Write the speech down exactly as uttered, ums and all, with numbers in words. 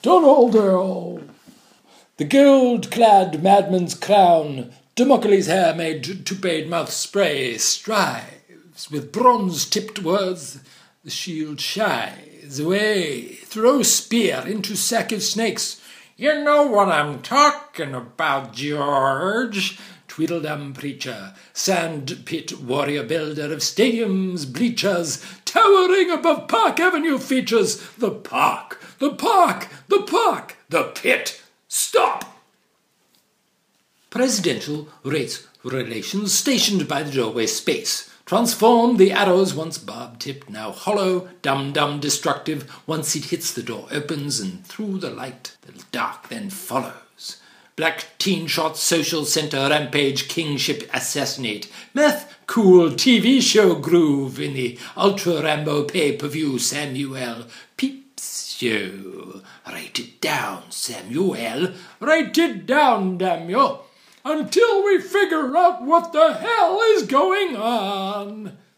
Donald Earl. The gold-clad madman's crown, Damocles' hair made two-paid mouth spray, strives with bronze-tipped words. The shield shies away. Throw spear into sack of snakes. You know what I'm talking about, George. Tweedledum preacher, sand-pit warrior builder of stadiums, bleachers, towering above Park Avenue features. The park, the park, the park, the pit. Stop! Presidential race relations stationed by the doorway space. Transform the arrows, once barb-tipped, now hollow, dum-dum destructive. Once it hits, the door opens, and through the light, the dark then follows. Black teen shot, social center, rampage, kingship, assassinate. Meth, cool, T V show groove in the Ultra Rambo pay-per-view, Samuel Peeps Show. Write it down, Samuel. Write it down, damn you. Until we figure out what the hell is going on.